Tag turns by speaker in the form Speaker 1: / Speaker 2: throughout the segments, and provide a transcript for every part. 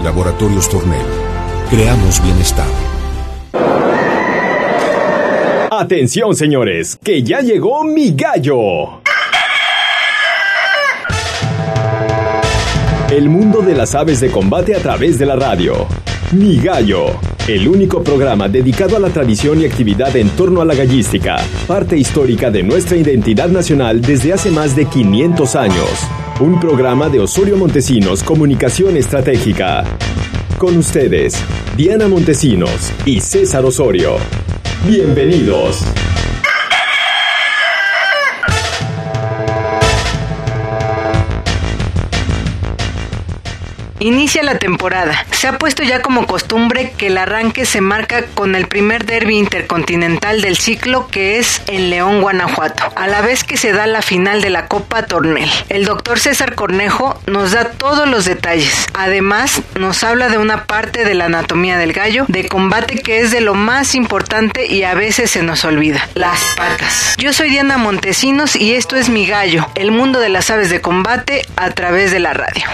Speaker 1: Laboratorios Tornel. Creamos bienestar.
Speaker 2: Atención, señores, que ya llegó Mi Gallo. El mundo de las aves de combate a través de la radio. Mi Gallo, el único programa dedicado a la tradición y actividad en torno a la gallística, parte histórica de nuestra identidad nacional desde hace más de 500 años. Un programa de Osorio Montesinos Comunicación Estratégica. Con ustedes, Diana Montesinos y César Osorio. Bienvenidos.
Speaker 3: Inicia la temporada. Se ha puesto ya como costumbre que el arranque se marca con el primer derbi intercontinental del ciclo, que es en León, Guanajuato, a la vez que se da la final de la Copa Tornel. El doctor César Cornejo nos da todos los detalles. Además, nos habla de una parte de la anatomía del gallo de combate que es de lo más importante y a veces se nos olvida: las patas. Yo soy Diana Montesinos y esto es Mi Gallo, el mundo de las aves de combate a través de la radio.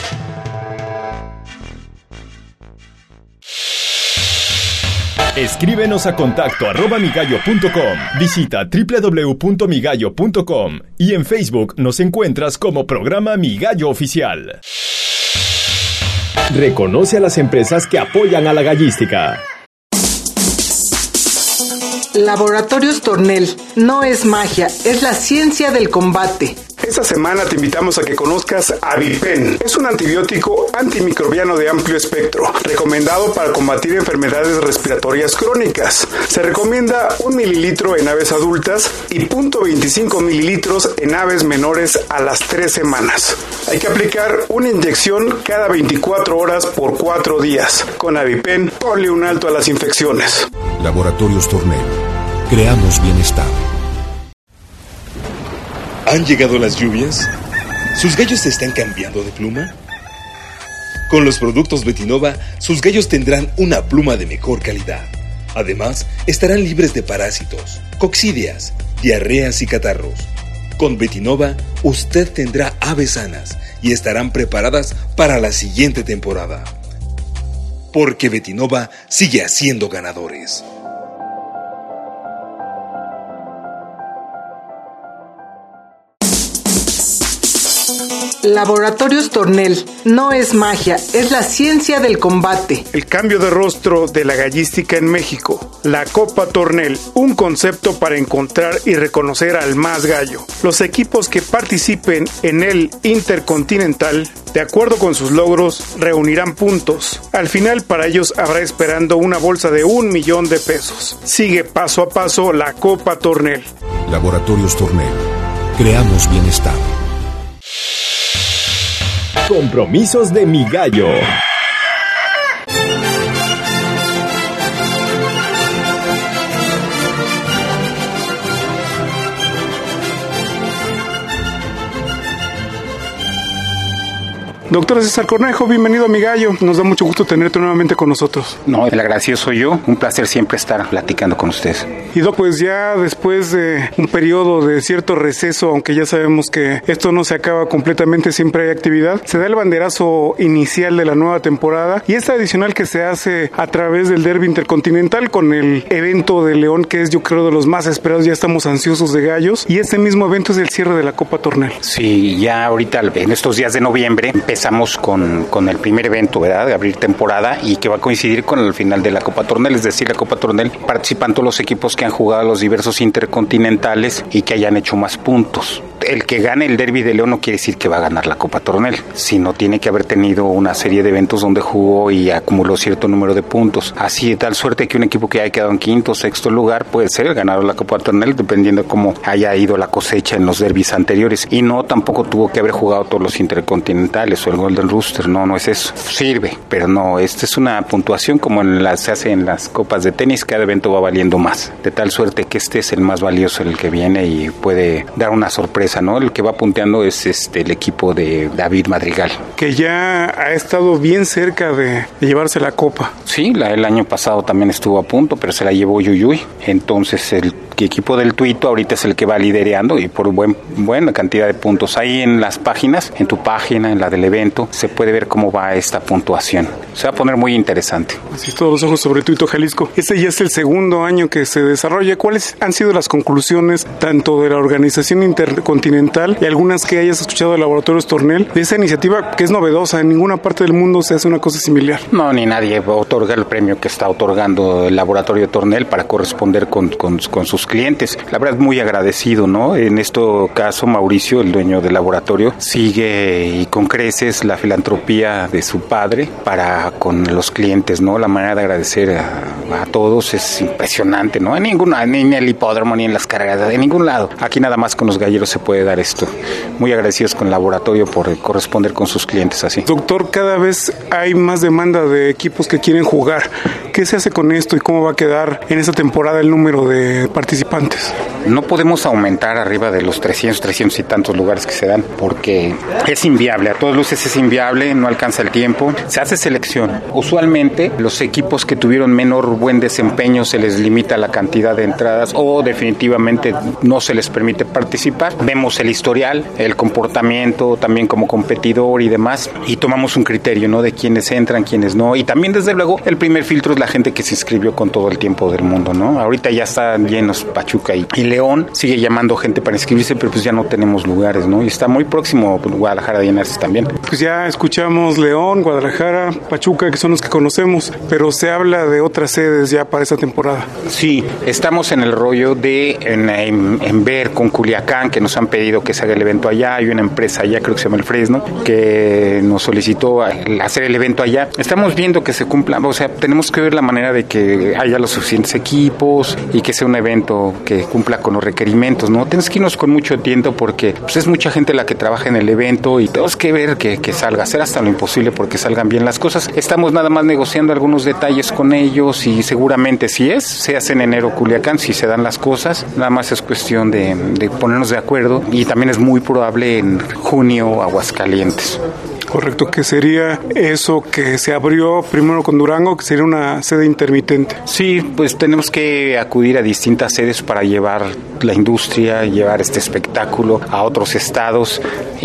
Speaker 2: Escríbenos a contacto@migallo.com. Visita www.migallo.com y en Facebook nos encuentras como programa Mi Gallo Oficial. Reconoce a las empresas que apoyan a la gallística.
Speaker 3: Laboratorios Tornel. No es magia, es la ciencia del combate.
Speaker 4: Esta semana te invitamos a que conozcas Avipen. Es un antibiótico antimicrobiano de amplio espectro, recomendado para combatir enfermedades respiratorias crónicas. Se recomienda 1 mililitro en aves adultas y 0.25 mililitros en aves menores a las 3 semanas. Hay que aplicar una inyección cada 24 horas por 4 días. Con Avipen, ponle un alto a las infecciones.
Speaker 1: Laboratorios Tornel. Creamos bienestar.
Speaker 5: ¿Han llegado las lluvias? ¿Sus gallos se están cambiando de pluma? Con los productos Betinova, sus gallos tendrán una pluma de mejor calidad. Además, estarán libres de parásitos, coccidias, diarreas y catarros. Con Betinova, usted tendrá aves sanas y estarán preparadas para la siguiente temporada. Porque Betinova sigue haciendo ganadores.
Speaker 3: Laboratorios Tornel. No es magia, es la ciencia del combate.
Speaker 4: El cambio de rostro de la gallística en México. La Copa Tornel, un concepto para encontrar y reconocer al más gallo. Los equipos que participen en el Intercontinental, de acuerdo con sus logros, reunirán puntos. Al final, para ellos habrá esperando una bolsa de $1,000,000. Sigue paso a paso la Copa Tornel.
Speaker 1: Laboratorios Tornel. Creamos bienestar.
Speaker 2: Compromisos de Mi Gallo.
Speaker 4: Doctor César Cornejo, bienvenido a Mi Gallo. Nos da mucho gusto tenerte nuevamente con nosotros.
Speaker 6: No, el agradecido soy yo. Un placer siempre estar platicando con ustedes.
Speaker 4: Y Doc, pues ya después de un periodo de cierto receso, aunque ya sabemos que esto no se acaba completamente, siempre hay actividad, se da el banderazo inicial de la nueva temporada y esta adicional que se hace a través del Derbi Intercontinental con el evento de León, que es yo creo de los más esperados. Ya estamos ansiosos de gallos y este mismo evento es el cierre de la Copa Tornel.
Speaker 6: Sí, ya ahorita en estos días de noviembre empezamos con el primer evento, ¿verdad? De abrir temporada y que va a coincidir con el final de la Copa Tornel, es decir, la Copa Tornel participan todos los equipos que han jugado los diversos intercontinentales y que hayan hecho más puntos. El que gane el Derbi de León no quiere decir que va a ganar la Copa Tornel, sino tiene que haber tenido una serie de eventos donde jugó y acumuló cierto número de puntos. Así de tal suerte que un equipo que haya quedado en quinto o sexto lugar puede ser el ganador de la Copa Tornel, dependiendo de cómo haya ido la cosecha en los derbis anteriores. Y no, tampoco tuvo que haber jugado todos los intercontinentales o el Golden Rooster, no es eso. Sirve, pero no, esta es una puntuación como se hace en las copas de tenis, cada evento va valiendo más. De tal suerte que este es el más valioso, el que viene y puede dar una sorpresa, ¿no? El que va punteando es el equipo de David Madrigal,
Speaker 4: que ya ha estado bien cerca de llevarse la copa.
Speaker 6: Sí, el año pasado también estuvo a punto, pero se la llevó Yuyuy. Entonces el equipo del Tuito ahorita es el que va liderando y por buena cantidad de puntos. Ahí en las páginas, en tu página, en la del evento, se puede ver cómo va esta puntuación. Se va a poner muy interesante.
Speaker 4: Así todos los ojos sobre Tuito Jalisco. Este ya es el segundo año que se desarrolla. ¿Cuáles han sido las conclusiones tanto de la organización intercontinental y algunas que hayas escuchado de Laboratorios Tornel de esa iniciativa que es novedosa? En ninguna parte del mundo se hace una cosa similar.
Speaker 6: No, ni nadie otorga el premio que está otorgando el Laboratorio Tornel para corresponder con sus clientes. La verdad, muy agradecido, ¿no? En este caso, Mauricio, el dueño del laboratorio, sigue y con creces la filantropía de su padre para con los clientes, ¿no? La manera de agradecer a todos es impresionante, ¿no? Ni en el hipódromo, ni en las carreras, en ningún lado. Aquí nada más con los galleros se puede dar esto. Muy agradecidos con el laboratorio por corresponder con sus clientes así.
Speaker 4: Doctor, cada vez hay más demanda de equipos que quieren jugar. ¿Qué se hace con esto y cómo va a quedar en esta temporada el número de participantes?
Speaker 6: No podemos aumentar arriba de los 300 y tantos lugares que se dan porque es inviable, a todas luces es inviable, no alcanza el tiempo. Se hace selección. Usualmente los equipos que tuvieron buen desempeño se les limita la cantidad de entradas o definitivamente no se les permite participar. Vemos el historial, el comportamiento también como competidor y demás y tomamos un criterio, ¿no? De quiénes entran, quiénes no, y también desde luego el primer filtro es la gente que se inscribió con todo el tiempo del mundo, ¿no? Ahorita ya están llenos Pachuca y León, sigue llamando gente para inscribirse, pero pues ya no tenemos lugares, ¿no? Y está muy próximo Guadalajara de llenarse también.
Speaker 4: Pues ya escuchamos León, Guadalajara, Pachuca, que son los que conocemos, pero se habla de otras sedes ya para esta temporada.
Speaker 6: Sí, estamos en el rollo de en ver con Culiacán, que nos han pedido que se haga el evento allá. Hay una empresa allá, creo que se llama El Fresno, que nos solicitó hacer el evento allá. Estamos viendo que se cumpla, o sea, tenemos que ver la manera de que haya los suficientes equipos y que sea un evento que cumpla con los requerimientos, ¿no? Tenemos que irnos con mucho tiempo porque pues, es mucha gente la que trabaja en el evento y tenemos que ver que salga, hacer hasta lo imposible porque salgan bien las cosas. Estamos nada más negociando algunos detalles con ellos y seguramente se hace en enero Culiacán, si se dan las cosas, nada más es cuestión de ponernos de acuerdo y también es muy probable en junio Aguascalientes.
Speaker 4: Correcto, que sería eso que se abrió primero con Durango, que sería una sede intermitente.
Speaker 6: Sí, pues tenemos que acudir a distintas sedes para llevar la industria, llevar este espectáculo a otros estados.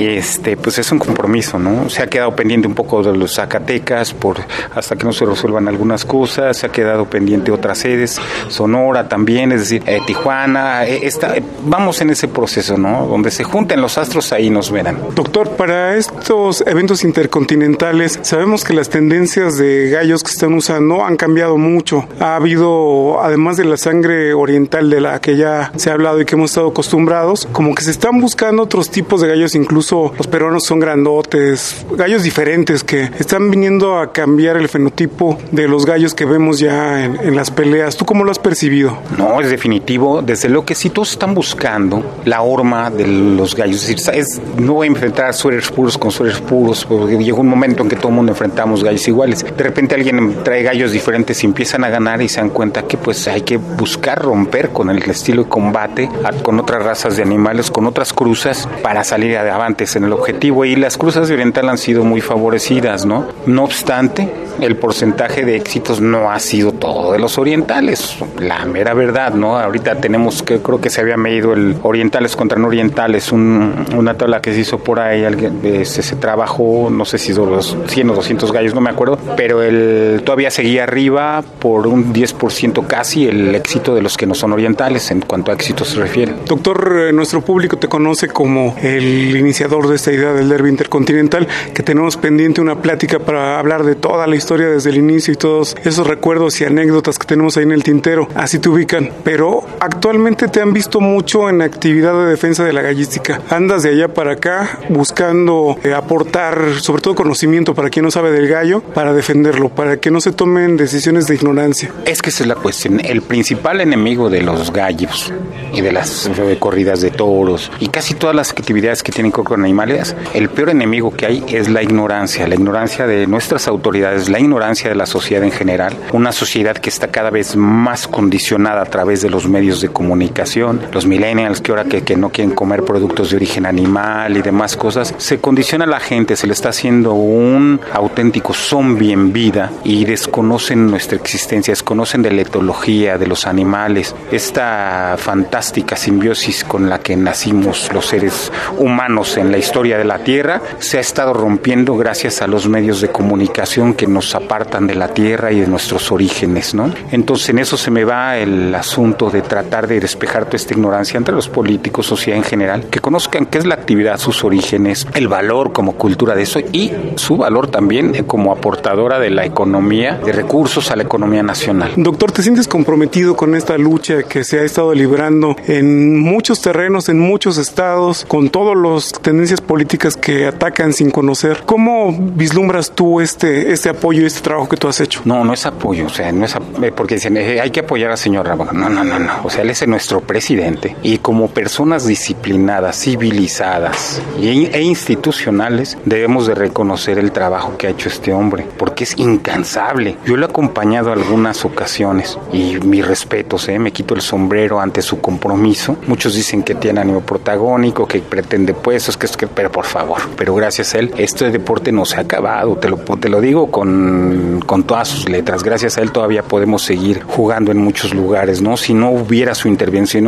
Speaker 6: Pues es un compromiso, ¿no? Se ha quedado pendiente un poco de los Zacatecas hasta que no se resuelvan algunas cosas, se ha quedado pendiente otras sedes, Sonora también, es decir, Tijuana, vamos en ese proceso, ¿no? Donde se junten los astros, ahí nos verán.
Speaker 4: Doctor, para estos eventos intercontinentales, sabemos que las tendencias de gallos que se están usando han cambiado mucho. Ha habido, además de la sangre oriental de la que ya se ha hablado y que hemos estado acostumbrados, como que se están buscando otros tipos de gallos, incluso los peruanos son grandotes, gallos diferentes que están viniendo a cambiar el fenotipo de los gallos que vemos ya en las peleas. ¿Tú cómo lo has percibido?
Speaker 6: No, es definitivo. Desde lo que sí todos están buscando la horma de los gallos. Es decir, no voy a enfrentar suéteres puros con suéteres puros, porque llegó un momento en que todo el mundo enfrentamos gallos iguales. De repente alguien trae gallos diferentes y empiezan a ganar y se dan cuenta que pues hay que buscar romper con el estilo de combate, con otras razas de animales, con otras cruzas para salir avantes en el objetivo. Y las cruzas de oriental han sido muy favorecidas, ¿no? No obstante, el porcentaje de éxitos no ha sido todo de los orientales, la mera verdad, ¿no? Ahorita tenemos que, creo que se había medido el orientales contra no orientales, una tabla que se hizo por ahí, se trabajó, no sé si son los 100 o 200 gallos, no me acuerdo, pero todavía seguía arriba por un 10% casi el éxito de los que no son orientales en cuanto a éxito se refiere.
Speaker 4: Doctor, nuestro público te conoce como el iniciador de esta idea del derbi intercontinental, que tenemos pendiente una plática para hablar de toda la historia desde el inicio y todos esos recuerdos y anécdotas que tenemos ahí en el tintero, así te ubican, pero actualmente te han visto mucho en actividad de defensa de la gallística, andas de allá para acá buscando aportar sobre todo conocimiento para quien no sabe del gallo, para defenderlo, para que no se tomen decisiones de ignorancia.
Speaker 6: Es que esa es la cuestión, el principal enemigo de los gallos y de las corridas de toros y casi todas las actividades que tienen que ver con animales, el peor enemigo que hay es la ignorancia de nuestras autoridades, la ignorancia de la sociedad en general, una sociedad que está cada vez más condicionada a través de los medios de comunicación, los millennials que ahora que no quieren comer productos de origen animal y demás cosas, se condiciona a la gente, se le está haciendo un auténtico zombie en vida y desconocen nuestra existencia, desconocen de la etología, de los animales, esta fantástica simbiosis con la que nacimos los seres humanos en la historia de la Tierra, se ha estado rompiendo gracias a los medios de comunicación que nos apartan de la Tierra y de nuestros orígenes, ¿no? Entonces en eso se me va el asunto de tratar de despejar toda esta ignorancia entre los políticos, sociedad en general, que conozcan qué es la actividad, sus orígenes, el valor como cultura de eso y su valor también como aportadora de la economía, de recursos a la economía nacional.
Speaker 4: Doctor, ¿te sientes comprometido con esta lucha que se ha estado librando en muchos terrenos, en muchos estados, con todas las tendencias políticas que atacan sin conocer? ¿Cómo vislumbras tú este apoyo y este trabajo que tú has hecho?
Speaker 6: No es apoyo, o sea, no es porque dicen, hay que apoyar al señor Rábago. No, o sea, él es nuestro presidente y como personas disciplinadas, civilizadas e institucionales debemos de reconocer el trabajo que ha hecho este hombre, porque es incansable. Yo lo he acompañado algunas ocasiones y mis respetos, me quito el sombrero ante su compromiso. Muchos dicen que tiene ánimo protagónico, que pretende puestos, pero por favor, pero gracias a él, este deporte no se ha acabado, te lo digo con todas sus letras. Gracias a él todavía podemos seguir jugando en muchos lugares, ¿no? Si no hubiera su intervención,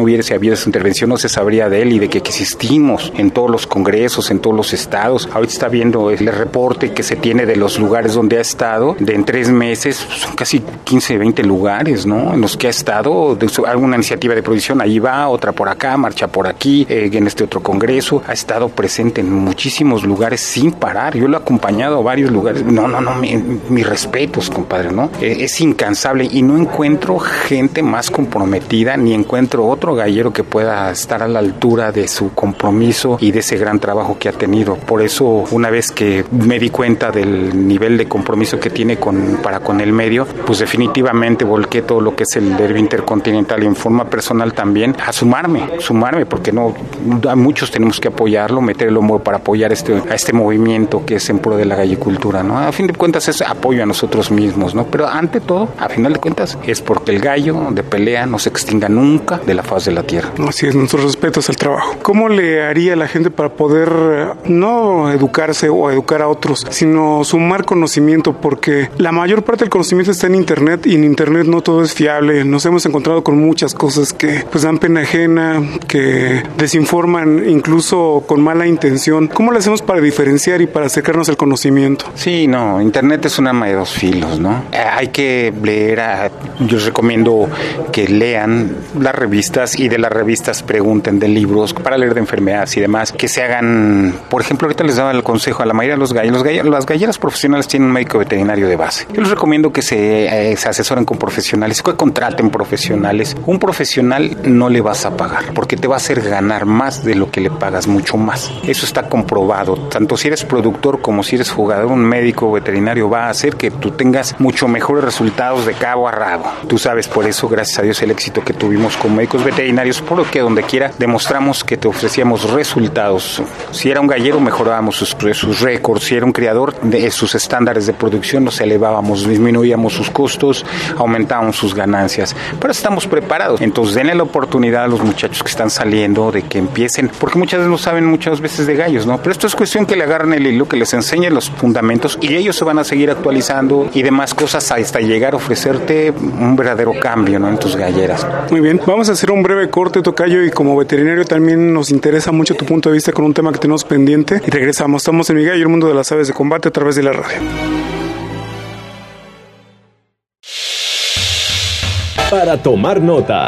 Speaker 6: no se sabría de él y de que existimos en todos los congresos, en todos los estados. Ahorita está viendo el reporte que se tiene de los lugares donde ha estado, en 3 meses, son casi 15, 20 lugares, ¿no? En los que ha estado, alguna iniciativa de producción, ahí va, otra por acá, marcha por aquí, en este otro congreso, ha estado presente en muchísimos lugares sin parar. Yo lo he acompañado a varios lugares. Mis respetos, compadre, ¿no? Es incansable y no encuentro gente más comprometida, ni encuentro otro gallero que pueda estar a la altura de su compromiso y de ese gran trabajo que ha tenido. Por eso, una vez que me di cuenta del nivel de compromiso que tiene para con el medio, pues definitivamente volqué todo lo que es el derbi intercontinental y en forma personal también a sumarme, porque muchos tenemos que apoyarlo, meter el hombro para apoyar a este movimiento que es en pro de la gallicultura, ¿no? A fin de cuentas es apoyo a nosotros mismos, ¿no? Pero ante todo, a final de cuentas, es porque el gallo de pelea no se extinga nunca de la faz de la tierra.
Speaker 4: Así es, nuestros respetos al trabajo. ¿Cómo le haría la gente para poder no educarse o educar a otros, sino sumar conocimiento? Porque la mayor parte del conocimiento está en Internet y en Internet no todo es fiable. Nos hemos encontrado con muchas cosas que pues dan pena ajena, que desinforman incluso con mala intención. ¿Cómo lo hacemos para diferenciar y para acercarnos al conocimiento?
Speaker 6: Sí, no, Internet es un arma de dos filos, ¿no? Hay que leer, yo recomiendo que lean las revistas y de las revistas pregunten de libros para leer de enfermedades y demás, que se hagan, por ejemplo, ahorita les daba el consejo a la mayoría de los gallos, las galleras profesionales tienen un médico veterinario de base. Yo les recomiendo que se asesoren con profesionales, que contraten profesionales. Un profesional no le vas a pagar, porque te va a hacer ganar más de lo que le pagas, mucho más. Eso está comprobado. Tanto si eres productor como si eres jugador, un médico veterinario va a hacer que tú tengas mucho mejores resultados de cabo a rabo. Tú sabes, por eso, gracias a Dios, el éxito que tuvimos con médicos veterinarios, por lo que donde quiera demostramos que te ofrecíamos resultados. Si era un gallero, mejorábamos sus récords. Si era un criador, de sus estándares de producción los elevábamos, disminuíamos sus costos, aumentábamos sus ganancias. Pero estamos preparados. Entonces, denle la oportunidad a los muchachos que están saliendo de que empiecen, porque muchas veces no saben muchas veces de gallos, ¿no? Pero esto es cuestión que le agarren el hilo, que les enseñen los fundamentos y ellos se van a seguir actualizando y demás cosas hasta llegar a ofrecerte un verdadero cambio, ¿no? En tus galleras.
Speaker 4: Muy bien, vamos a hacer un breve corte, tocayo, y como veterinario también nos interesa mucho tu punto de vista con un tema que tenemos pendiente y regresamos. Estamos en Mi Gallo, el mundo de las aves de combate a través de la radio.
Speaker 2: Para tomar nota.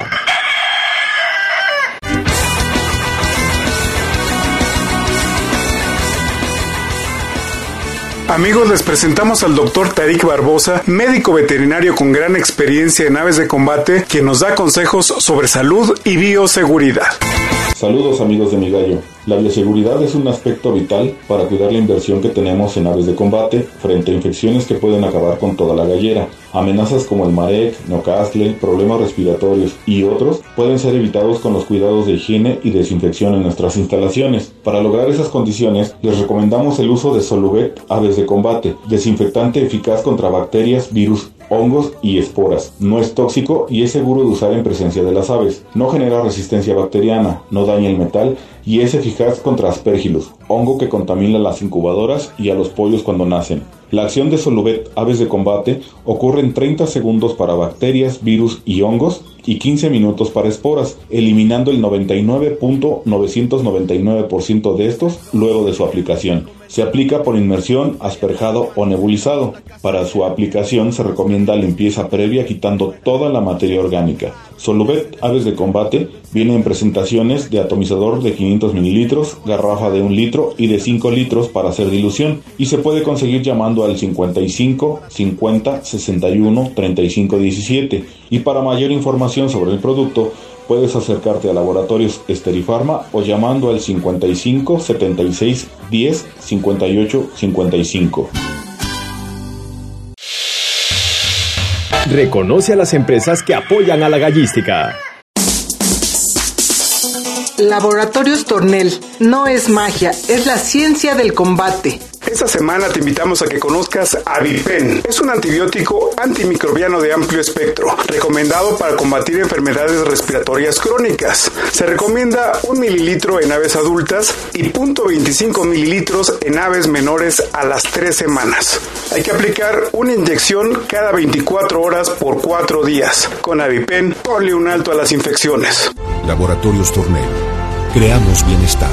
Speaker 4: Amigos, les presentamos al doctor Tarik Barbosa, médico veterinario con gran experiencia en aves de combate, quien nos da consejos sobre salud y bioseguridad.
Speaker 7: Saludos amigos de Mi Gallo. La bioseguridad es un aspecto vital para cuidar la inversión que tenemos en aves de combate frente a infecciones que pueden acabar con toda la gallera. Amenazas como el marek, nocastle, problemas respiratorios y otros pueden ser evitados con los cuidados de higiene y desinfección en nuestras instalaciones. Para lograr esas condiciones, les recomendamos el uso de Soluvet Aves de Combate, desinfectante eficaz contra bacterias, virus, hongos y esporas. No es tóxico y es seguro de usar en presencia de las aves. No genera resistencia bacteriana, no daña el metal y es eficaz contra Aspergillus, hongo que contamina las incubadoras y a los pollos cuando nacen. La acción de Soluvet Aves de Combate ocurre en 30 segundos para bacterias, virus y hongos y 15 minutos para esporas, eliminando el 99.999% de estos luego de su aplicación. Se aplica por inmersión, asperjado o nebulizado. Para su aplicación se recomienda limpieza previa quitando toda la materia orgánica. Soluvet Aves de Combate viene en presentaciones de atomizador de 500 mililitros, garrafa de 1 litro y de 5 litros para hacer dilución, y se puede conseguir llamando al 55 50 61 35 17. Y para mayor información sobre el producto, puedes acercarte a Laboratorios Esterifarma o llamando al 55 76 10 58 55.
Speaker 2: Reconoce a las empresas que apoyan a la gallística.
Speaker 3: Laboratorios Tornel. No es magia, es la ciencia del combate.
Speaker 4: Esta semana te invitamos a que conozcas Avipen. Es un antibiótico antimicrobiano de amplio espectro, recomendado para combatir enfermedades respiratorias crónicas. Se recomienda 1 mililitro en aves adultas y 0.25 mililitros en aves menores a las 3 semanas. Hay que aplicar una inyección cada 24 horas por 4 días. Con Avipen, ponle un alto a las infecciones.
Speaker 1: Laboratorios Tornel. Creamos bienestar.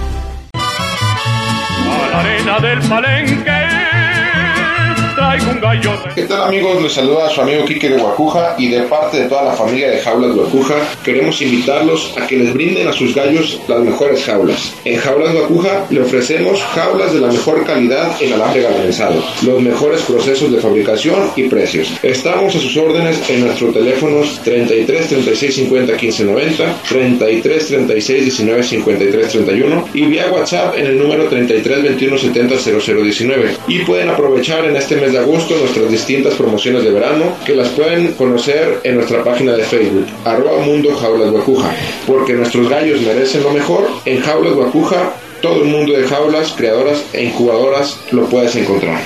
Speaker 8: Arena del Palenque, traigo un gallo.
Speaker 9: ¿Qué tal, amigos? Les saluda a su amigo Quique de Guacuja, y de parte de toda la familia de Jaulas Guacuja queremos invitarlos a que les brinden a sus gallos las mejores jaulas. En Jaulas Guacuja le ofrecemos jaulas de la mejor calidad en alambre galvanizado, los mejores procesos de fabricación y precios. Estamos a sus órdenes en nuestros teléfonos 33 36 50 15 90, 33 36 19 53 31 y vía WhatsApp en el número 33 21 70 0019. Y pueden aprovechar en este mes de agosto nuestras distintas promociones de verano, que las pueden conocer en nuestra página de Facebook @Mundo Jaulas Guacuja, porque nuestros gallos merecen lo mejor. En Jaulas Guacuja, todo el mundo de jaulas, criadoras e incubadoras lo puedes encontrar.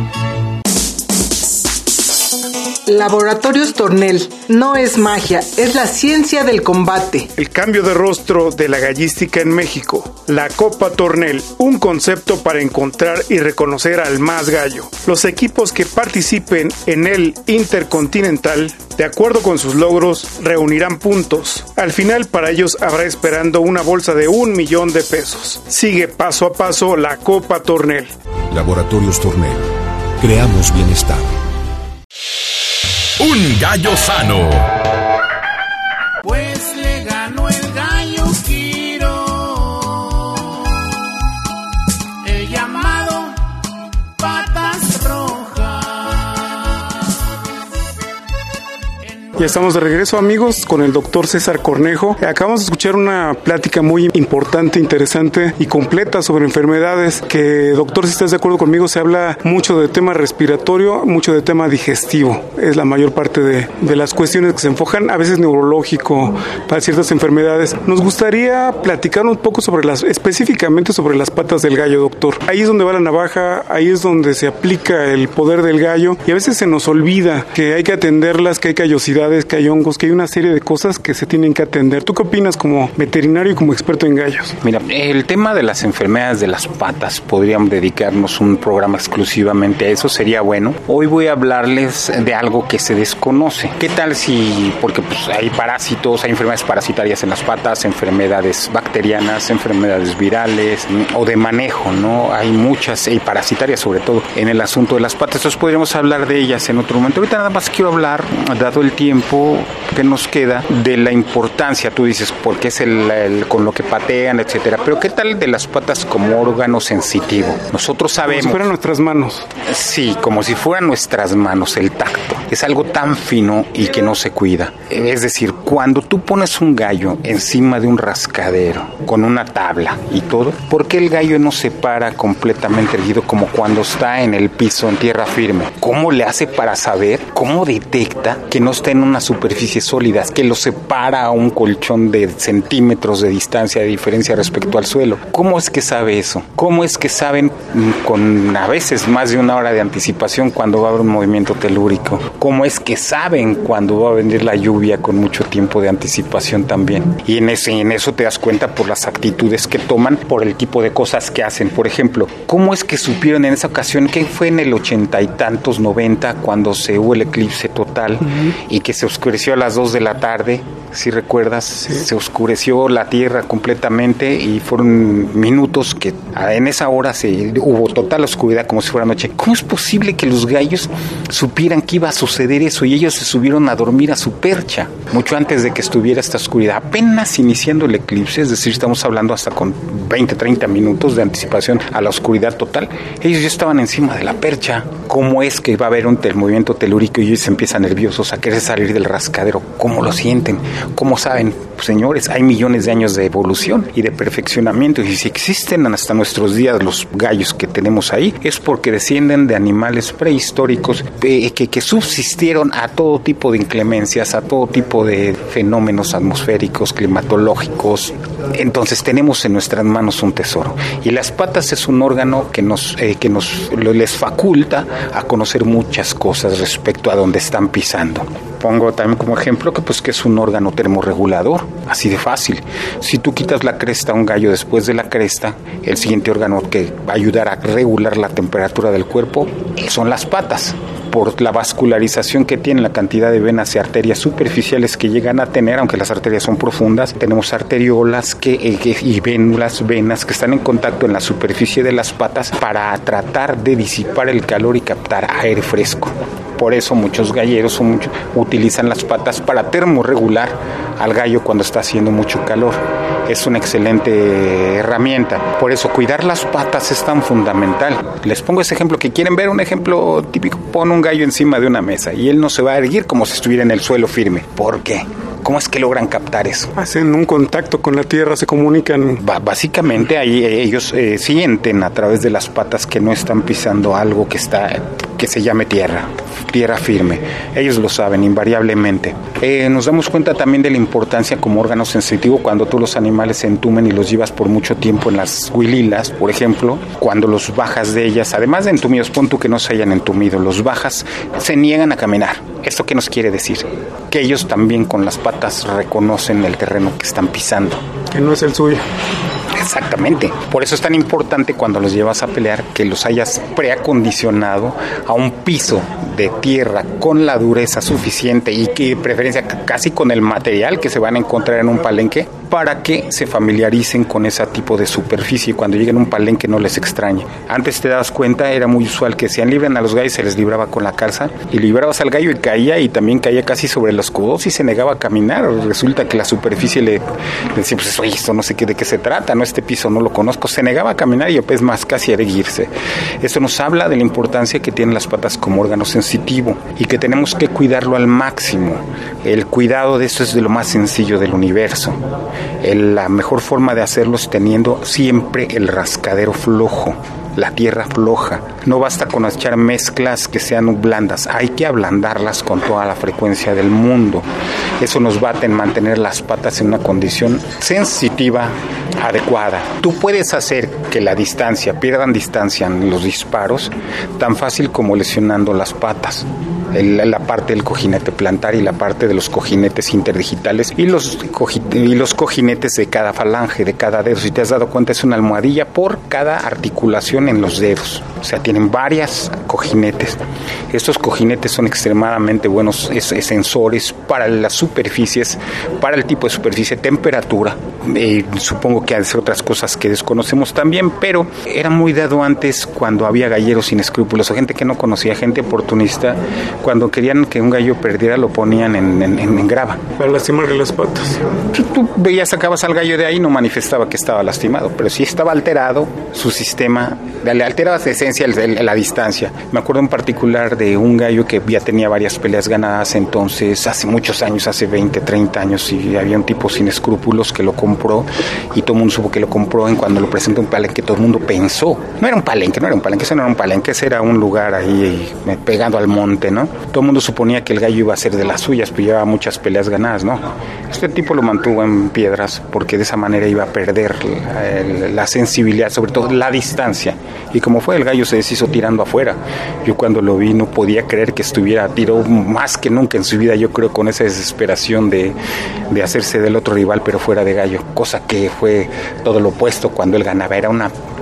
Speaker 3: Laboratorios Tornel. No es magia, es la ciencia del combate.
Speaker 4: El cambio de rostro de la gallística en México. La Copa Tornel, un concepto para encontrar y reconocer al más gallo. Los equipos que participen en el Intercontinental, de acuerdo con sus logros, reunirán puntos. Al final, para ellos habrá esperando una bolsa de 1 millón de pesos. Sigue paso a paso la Copa Tornel.
Speaker 1: Laboratorios Tornel. Creamos bienestar.
Speaker 10: Un gallo sano.
Speaker 11: Pues le ganó el gallo Quiro, el llamado Patas Rojas.
Speaker 4: Ya estamos de regreso, amigos, con el doctor César Cornejo. Acabamos de escuchar una plática muy importante, interesante y completa sobre enfermedades que, doctor, si estás de acuerdo conmigo, se habla mucho de tema respiratorio, mucho de tema digestivo. Es la mayor parte de las cuestiones que se enfocan, a veces neurológico, para ciertas enfermedades. Nos gustaría platicar un poco específicamente sobre las patas del gallo, doctor. Ahí es donde va la navaja, ahí es donde se aplica el poder del gallo, y a veces se nos olvida que hay que atenderlas, que hay callosidades, que hay hongos, que hay una serie de cosas que se tienen que atender. ¿Tú qué opinas como veterinario y como experto en gallos?
Speaker 6: Mira, el tema de las enfermedades de las patas, podríamos dedicarnos un programa exclusivamente a eso, sería bueno. Hoy voy a hablarles de algo que se desconoce. ¿Qué tal si, porque pues hay parásitos, hay enfermedades parasitarias en las patas, enfermedades bacterianas, enfermedades virales o de manejo, ¿no? Hay muchas, y parasitarias sobre todo, en el asunto de las patas. Entonces podríamos hablar de ellas en otro momento. Ahorita nada más quiero hablar, dado el tiempo que nos queda, de la importancia. Tú dices, porque es el con lo que patean, etcétera. Pero ¿qué tal de las patas como órgano sensitivo? Nosotros sabemos...
Speaker 4: Como si fueran nuestras manos.
Speaker 6: Sí, como si fueran nuestras manos, el tacto. Es algo tan fino y que no se cuida. Es decir, cuando tú pones un gallo encima de un rascadero, con una tabla y todo, ¿por qué el gallo no se para completamente erguido como cuando está en el piso, en tierra firme? ¿Cómo le hace para saber? ¿Cómo detecta que no está en una superficie sólida que los separa a un colchón de centímetros de distancia de diferencia respecto al suelo. ¿Cómo es que sabe eso? ¿Cómo es que saben con a veces más de una hora de anticipación cuando va a haber un movimiento telúrico? ¿Cómo es que saben cuando va a venir la lluvia con mucho tiempo de anticipación también? Y en eso te das cuenta por las actitudes que toman, por el tipo de cosas que hacen. Por ejemplo, ¿cómo es que supieron en esa ocasión que fue en el 80 y tantos, 90, cuando se hubo el eclipse total y que se oscureció a las 2 de la tarde? Si recuerdas, se oscureció la tierra completamente y fueron minutos que en esa hora hubo total oscuridad como si fuera noche. ¿Cómo es posible que los gallos supieran que iba a suceder eso y ellos se subieron a dormir a su percha mucho antes de que estuviera esta oscuridad? Apenas iniciando el eclipse, es decir, estamos hablando hasta con 20, 30 minutos de anticipación a la oscuridad total, ellos ya estaban encima de la percha. ¿Cómo es que va a haber un movimiento telúrico y ellos se empiezan nerviosos a querer salir del rascadero? ¿Cómo lo sienten? ¿Cómo saben? Pues, señores, hay millones de años de evolución y de perfeccionamiento, y si existen hasta nuestros días los gallos que tenemos ahí, es porque descienden de animales prehistóricos que subsistieron a todo tipo de inclemencias, a todo tipo de fenómenos atmosféricos, climatológicos. Entonces tenemos en nuestras manos un tesoro, y las patas es un órgano que les faculta a conocer muchas cosas respecto a donde están pisando. Pongo también como ejemplo que es un órgano termorregulador, así de fácil. Si tú quitas la cresta a un gallo, después de la cresta, el siguiente órgano que va a ayudar a regular la temperatura del cuerpo son las patas. Por la vascularización que tienen, la cantidad de venas y arterias superficiales que llegan a tener, aunque las arterias son profundas, tenemos arteriolas y venas que están en contacto en la superficie de las patas para tratar de disipar el calor y captar aire fresco. Por eso muchos galleros utilizan las patas para termorregular al gallo cuando está haciendo mucho calor. Es una excelente herramienta. Por eso cuidar las patas es tan fundamental. Les pongo ese ejemplo. Que quieren ver un ejemplo típico, pon un gallo encima de una mesa y él no se va a erguir como si estuviera en el suelo firme. ¿Por qué? ¿Cómo es que logran captar eso?
Speaker 4: Hacen un contacto con la tierra, se comunican.
Speaker 6: Básicamente ahí ellos sienten a través de las patas que no están pisando algo que se llame tierra firme. Ellos lo saben invariablemente. Nos damos cuenta también de la importancia como órgano sensitivo cuando tú los animales se entumen y los llevas por mucho tiempo en las huililas, por ejemplo, cuando los bajas de ellas, además de entumidos, pon tú que no se hayan entumido, los bajas, se niegan a caminar. ¿Esto qué nos quiere decir? Que ellos también con las patas reconocen el terreno que están pisando.
Speaker 4: Que no es el suyo.
Speaker 6: Exactamente. Por eso es tan importante cuando los llevas a pelear que los hayas preacondicionado a un piso de tierra con la dureza suficiente y que de preferencia casi con el material que se van a encontrar en un palenque para que se familiaricen con ese tipo de superficie y cuando lleguen a un palenque no les extrañe. Antes te das cuenta, era muy usual que decían libren a los gallos, se les libraba con la calza y librabas al gallo y caía, y también caía casi sobre los codos y se negaba a caminar. Resulta que la superficie le decía, pues oye, esto no sé de qué se trata, no, este piso no lo conozco. Se negaba a caminar y pues más casi a erguirse. Esto nos habla de la importancia que tienen las patas como órgano sensitivo y que tenemos que cuidarlo al máximo. El cuidado de esto es de lo más sencillo del universo. La mejor forma de hacerlo es teniendo siempre el rascadero flojo, la tierra floja. No basta con echar mezclas que sean blandas, hay que ablandarlas con toda la frecuencia del mundo. Eso nos va a mantener las patas en una condición sensitiva adecuada. Tú puedes hacer que pierdan distancia en los disparos, tan fácil como lesionando las patas. La parte del cojinete plantar y la parte de los cojinetes interdigitales y los cojinetes de cada falange, de cada dedo. Si te has dado cuenta, es una almohadilla por cada articulación en los dedos. O sea, tienen varias cojinetes. Estos cojinetes son extremadamente buenos sensores para las superficies, para el tipo de superficie, temperatura. Supongo que hay otras cosas que desconocemos también, pero era muy dado antes cuando había galleros sin escrúpulos o gente que no conocía, gente oportunista. Cuando querían que un gallo perdiera, lo ponían en grava.
Speaker 4: Para lastimarle las patas.
Speaker 6: Tú veías, sacabas al gallo de ahí, no manifestaba que estaba lastimado, pero sí estaba alterado su sistema, le alteraba su esencia la distancia. Me acuerdo en particular de un gallo que ya tenía varias peleas ganadas, entonces hace muchos años, hace 20, 30 años, y había un tipo sin escrúpulos que lo compró, y todo el mundo supo que lo compró cuando lo presentó en que todo el mundo pensó. No era un palenque, ese era un lugar ahí pegado al monte, ¿no? Todo el mundo suponía que el gallo iba a ser de las suyas, pues llevaba muchas peleas ganadas, ¿no? Este tipo lo mantuvo en piedras porque de esa manera iba a perder la sensibilidad, sobre todo la distancia. Y como fue, el gallo se deshizo tirando afuera. Yo cuando lo vi no podía creer que tiró más que nunca en su vida, yo creo, con esa desesperación de hacerse del otro rival, pero fuera de gallo, cosa que fue todo lo opuesto cuando él ganaba. Era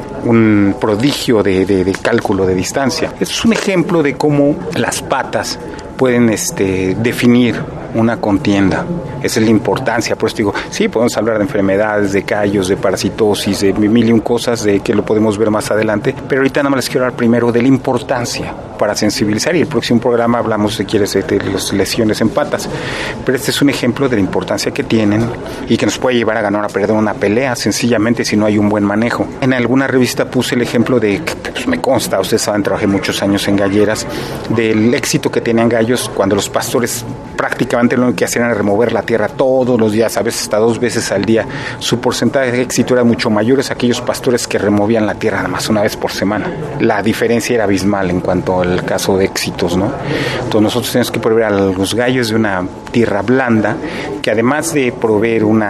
Speaker 6: un prodigio de cálculo de distancia. Es un ejemplo de cómo las patas pueden definir una contienda. Esa es la importancia. Por eso digo, sí, podemos hablar de enfermedades, de callos, de parasitosis, de mil y un cosas, de que lo podemos ver más adelante, pero ahorita nada más les quiero hablar primero de la importancia para sensibilizar, y el próximo programa hablamos, si quieres, de las lesiones en patas, pero este es un ejemplo de la importancia que tienen y que nos puede llevar a ganar o a perder una pelea, sencillamente si no hay un buen manejo. En alguna revista puse el ejemplo de, pues me consta, ustedes saben, trabajé muchos años en galleras, del éxito que tenían gallos cuando los pastores prácticamente lo único que hacían era remover la tierra todos los días, a veces hasta 2 veces al día. Su porcentaje de éxito era mucho mayor a aquellos pastores que removían la tierra nada más una vez por semana. La diferencia era abismal en cuanto al caso de éxitos, ¿no? Entonces nosotros tenemos que proveer a los gallos de una tierra blanda, que además de proveer un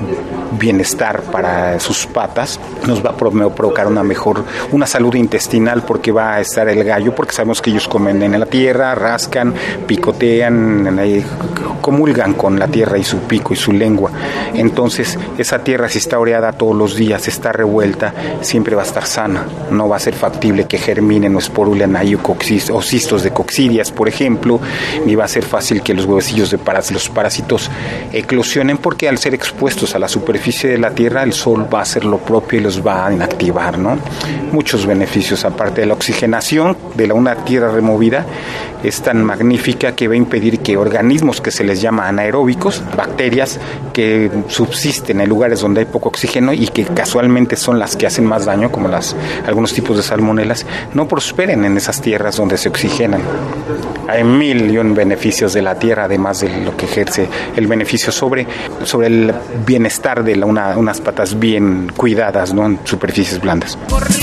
Speaker 6: bienestar para sus patas, nos va a provocar una salud intestinal, porque va a estar el gallo, porque sabemos que ellos comen en la tierra, rascan, picotean, comulgan con la tierra y su pico y su lengua. Entonces esa tierra, si está oreada todos los días, está revuelta, siempre va a estar sana. No va a ser factible que germinen o esporulen ahí o cistos de coccidias, por ejemplo, ni va a ser fácil que los huevecillos de los parásitos eclosionen, porque al ser expuestos a la superficie de la tierra, el sol va a hacer lo propio y los va a inactivar, ¿no? Muchos beneficios, aparte de la oxigenación de una tierra removida, es tan magnífica que va a impedir que organismos que se les llama anaeróbicos, bacterias que subsisten en lugares donde hay poco oxígeno y que casualmente son las que hacen más daño, como algunos tipos de salmonelas, no prosperen en esas tierras donde se oxigenan. Hay 1.000,000 beneficios de la tierra, además de lo que ejerce el beneficio sobre el bienestar de unas patas bien cuidadas, ¿no? En superficies blandas.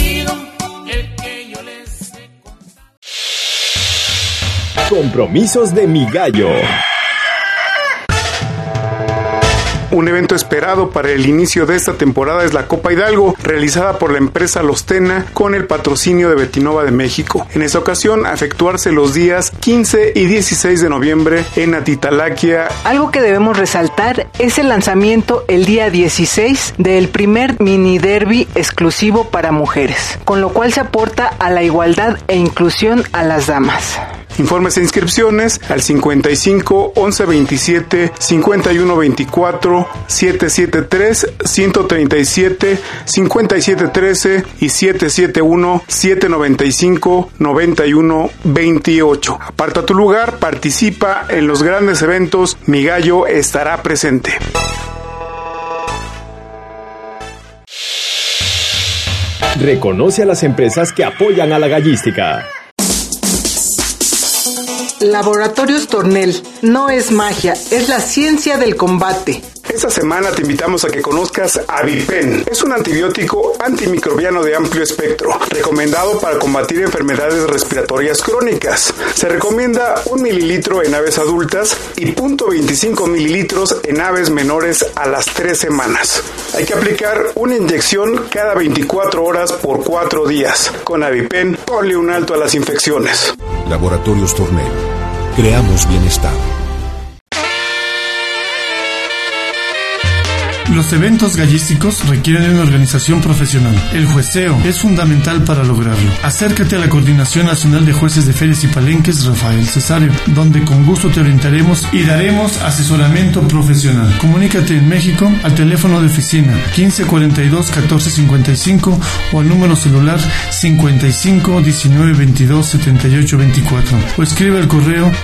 Speaker 2: Compromisos de Mi Gallo.
Speaker 4: Un evento esperado para el inicio de esta temporada es la Copa Hidalgo, realizada por la empresa Lostena con el patrocinio de Betinova de México. En esta ocasión, a efectuarse los días 15 y 16 de noviembre en Atitalaquia.
Speaker 3: Algo que debemos resaltar es el lanzamiento el día 16 del primer mini derby exclusivo para mujeres, con lo cual se aporta a la igualdad e inclusión a las damas.
Speaker 4: Informes e inscripciones al 55 11 27 51 24 773 137 57 13 y 771 795 91 28. Aparta tu lugar, participa en los grandes eventos. Mi Gallo estará presente.
Speaker 2: Reconoce a las empresas que apoyan a la gallística.
Speaker 3: Laboratorios Tornel. No es magia, es la ciencia del combate.
Speaker 4: Esta semana te invitamos a que conozcas Avipen. Es un antibiótico antimicrobiano de amplio espectro, recomendado para combatir enfermedades respiratorias crónicas. Se recomienda 1 mililitro en aves adultas y 0.25 mililitros en aves menores a las 3 semanas. Hay que aplicar una inyección cada 24 horas por 4 días. Con Avipen, ponle un alto a las infecciones.
Speaker 1: Laboratorios Tornel. Creamos bienestar.
Speaker 10: Los eventos gallísticos requieren de una organización profesional. El jueceo es fundamental para lograrlo. Acércate a la Coordinación Nacional de Jueces de Ferias y Palenques Rafael Cesario, donde con gusto te orientaremos y daremos asesoramiento profesional. Comunícate en México al teléfono de oficina 1542 1455 o al número celular 55 19 22 78 24 o escribe al correo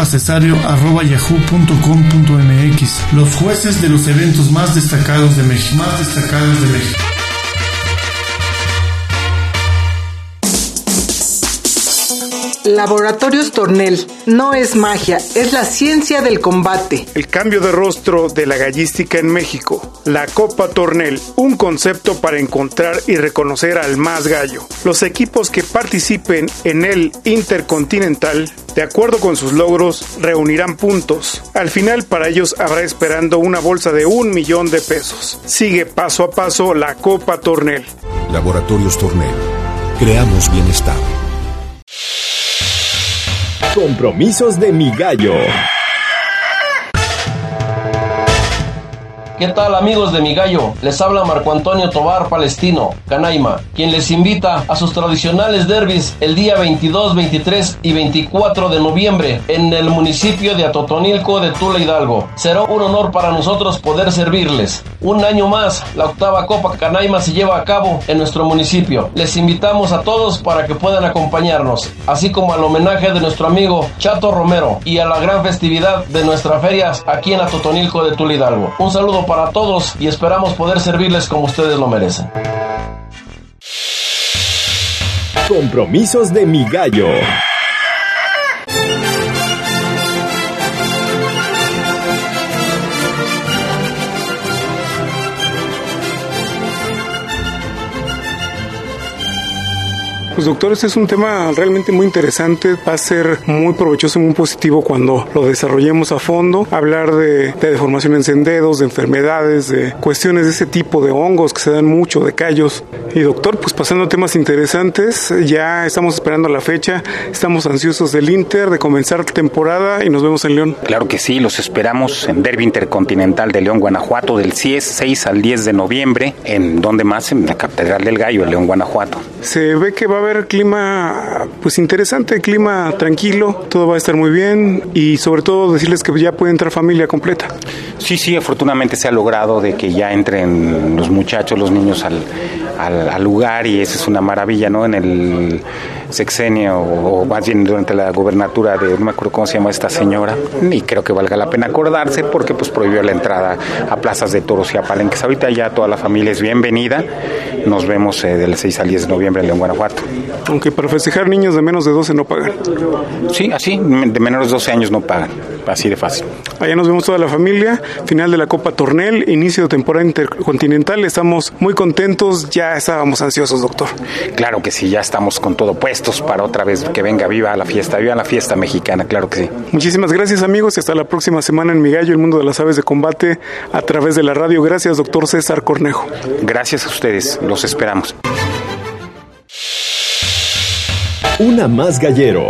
Speaker 10: rafacesario@yahoo.com.mx. Los jueces de los eventos más destacados de México.
Speaker 3: Laboratorios Tornel. No es magia, es la ciencia del combate.
Speaker 4: El cambio de rostro de la gallística en México. La Copa Tornel, un concepto para encontrar y reconocer al más gallo. Los equipos que participen en el Intercontinental, de acuerdo con sus logros, reunirán puntos. Al final, para ellos habrá esperando una bolsa de $1,000,000. Sigue paso a paso la Copa Tornel.
Speaker 1: Laboratorios Tornel. Creamos bienestar.
Speaker 2: Compromisos de Mi Gallo.
Speaker 12: ¿Qué tal, amigos de Mi Gallo? Les habla Marco Antonio Tobar Palestino, Canaima, quien les invita a sus tradicionales derbis el día 22, 23 y 24 de noviembre en el municipio de Atotonilco de Tula, Hidalgo. Será un honor para nosotros poder servirles. Un año más, la octava Copa Canaima se lleva a cabo en nuestro municipio. Les invitamos a todos para que puedan acompañarnos, así como al homenaje de nuestro amigo Chato Romero y a la gran festividad de nuestras ferias aquí en Atotonilco de Tula, Hidalgo. Un saludo para todos y esperamos poder servirles como ustedes lo merecen.
Speaker 2: Compromisos de Mi Gallo.
Speaker 4: Pues doctor, este es un tema realmente muy interesante, va a ser muy provechoso y muy positivo cuando lo desarrollemos a fondo, hablar de deformaciones en dedos, de enfermedades, de cuestiones de ese tipo, de hongos que se dan mucho, de callos. Y doctor, pues pasando a temas interesantes, ya estamos esperando la fecha, estamos ansiosos del Inter, de comenzar temporada y nos vemos en León.
Speaker 6: Claro que sí, los esperamos en Derby Intercontinental de León, Guanajuato, del 6 al 10 de noviembre, en donde más, en la Catedral del Gallo, en León, Guanajuato.
Speaker 4: Se ve que va a haber clima pues interesante, clima tranquilo, todo va a estar muy bien y sobre todo decirles que ya puede entrar familia completa.
Speaker 6: Sí, afortunadamente se ha logrado de que ya entren los muchachos, los niños al lugar y esa es una maravilla, ¿no? En el sexenio o más bien durante la gobernatura de, no me acuerdo cómo se llama esta señora, y creo que valga la pena acordarse porque pues prohibió la entrada a plazas de toros y a palenques. Ahorita ya toda la familia es bienvenida, nos vemos del 6 al 10 de noviembre en León, Guanajuato.
Speaker 4: Aunque para festejar niños de menos de 12 no pagan.
Speaker 6: Sí, así, de menores de 12 años no pagan, así de fácil.
Speaker 4: Allá nos vemos toda la familia, final de la Copa Tornel, inicio de temporada intercontinental, estamos muy contentos, ya estábamos ansiosos, doctor.
Speaker 6: Claro que sí, ya estamos con todo puestos para otra vez que venga viva la fiesta mexicana, claro que sí.
Speaker 4: Muchísimas gracias, amigos, y hasta la próxima semana en Mi Gallo, el mundo de las aves de combate a través de la radio. Gracias, doctor César Cornejo.
Speaker 6: Gracias a ustedes, los esperamos.
Speaker 2: Una más gallero.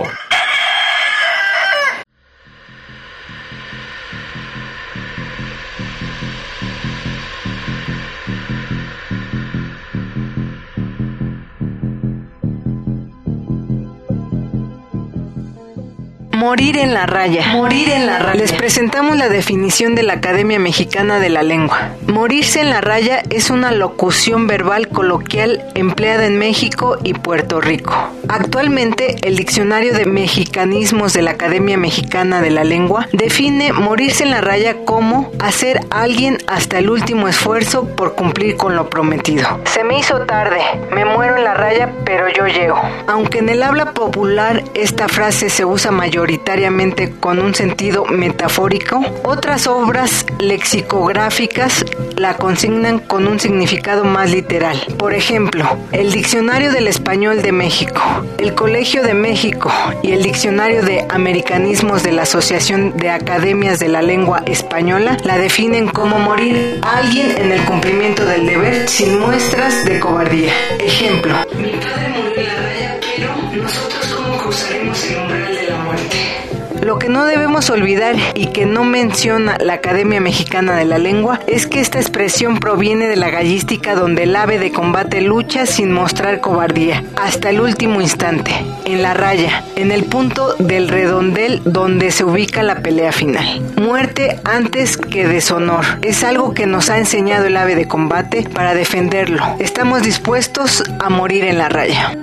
Speaker 3: Morir en la raya. Morir en la raya. Les presentamos la definición de la Academia Mexicana de la Lengua. Morirse en la raya es una locución verbal coloquial empleada en México y Puerto Rico. Actualmente, el Diccionario de Mexicanismos de la Academia Mexicana de la Lengua define morirse en la raya como hacer a alguien hasta el último esfuerzo por cumplir con lo prometido. Se me hizo tarde, me muero en la raya, pero yo llego. Aunque en el habla popular esta frase se usa mayoritariamente con un sentido metafórico, otras obras lexicográficas la consignan con un significado más literal. Por ejemplo, el Diccionario del Español de México, el Colegio de México y el Diccionario de Americanismos de la Asociación de Academias de la Lengua Española la definen como morir a alguien en el cumplimiento del deber sin muestras de cobardía. Ejemplo: mi padre murió en la raya, pero nosotros ¿cómo cruzaremos el umbral de la muerte? Lo que no debemos olvidar y que no menciona la Academia Mexicana de la Lengua es que esta expresión proviene de la gallística, donde el ave de combate lucha sin mostrar cobardía hasta el último instante, en la raya, en el punto del redondel donde se ubica la pelea final. Muerte antes que deshonor es algo que nos ha enseñado el ave de combate para defenderlo. Estamos dispuestos a morir en la raya.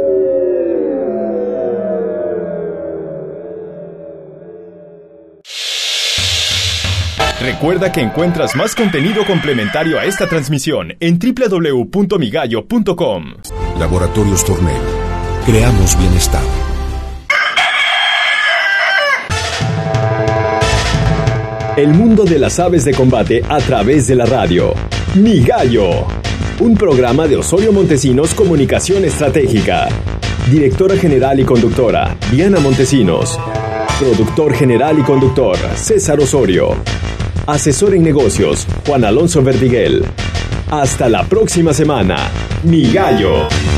Speaker 2: Recuerda que encuentras más contenido complementario a esta transmisión en www.migallo.com.
Speaker 1: Laboratorios Tornel. Creamos bienestar.
Speaker 2: El mundo de las aves de combate a través de la radio. Mi Gallo. Un programa de Osorio Montesinos Comunicación Estratégica. Directora general y conductora, Diana Montesinos. Productor general y conductor, César Osorio. Asesor en negocios, Juan Alonso Verdiguel. Hasta la próxima semana. Mi Gallo.